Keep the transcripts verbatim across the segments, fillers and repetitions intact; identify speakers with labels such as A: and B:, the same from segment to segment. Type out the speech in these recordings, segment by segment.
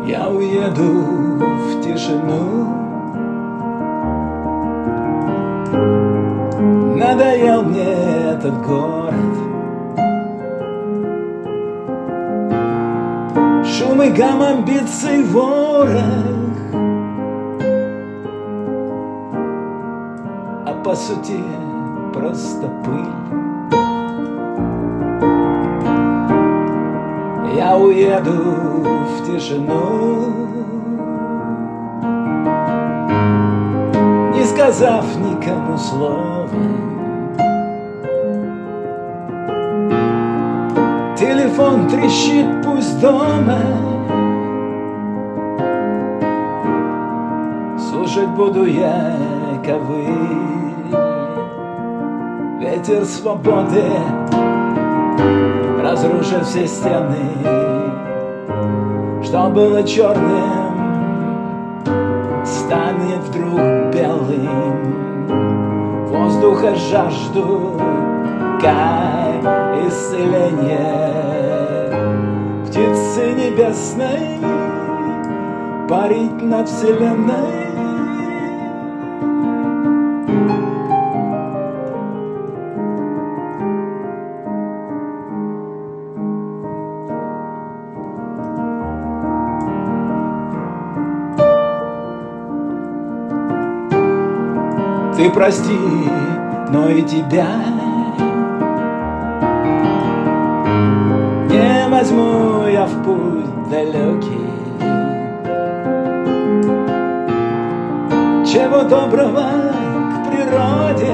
A: Я уеду в тишину. Надоел мне этот город. Шум и гам, амбиций, ворох, а по сути просто пыль. Я уеду в тишину, не сказав никому слова. Телефон трещит, пусть дома. Слушать буду я ковыль. Ветер свободы разрушит все стены. Что было черным, станет вдруг белым. Воздуха жажду, кай исцеление. Птицы небесной парить над вселенной. Ты прости, но и тебя не возьму я в путь далекий. Чего доброго к природе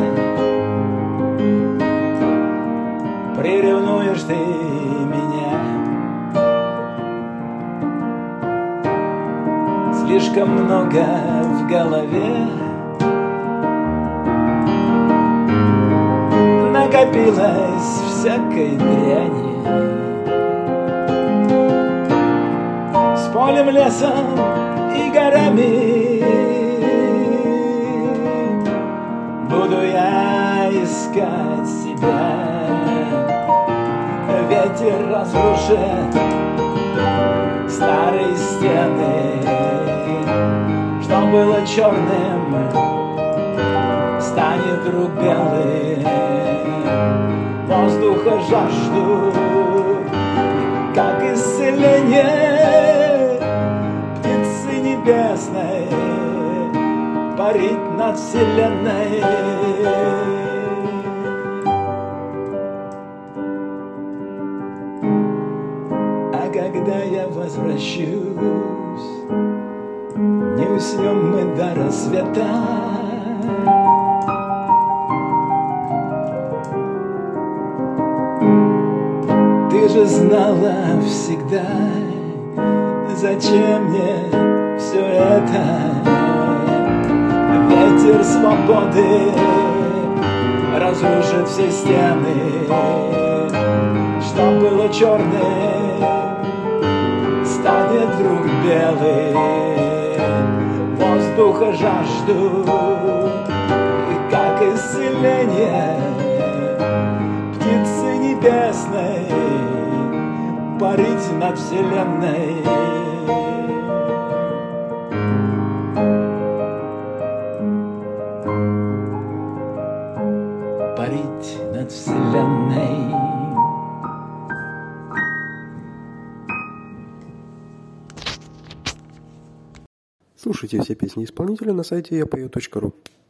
A: приревнуешь ты меня. Слишком много в голове накопилось всякой дряни. С полем, лесом и горами буду я искать себя. Ветер разрушит старые стены. Что было черным, станет вдруг белым. Воздуха жажду, как исцеление. Птицы небесной парить над вселенной. А когда я возвращусь, не уснем мы до рассвета. Ты же знала всегда, зачем мне все это. Ветер свободы разрушит все стены. Что было черным, станет вдруг белым. Воздуха жажду, как исцеление. Птицы небесной парить над вселенной. Парить над вселенной.
B: Слушайте все песни исполнителя на сайте я пою точка ру.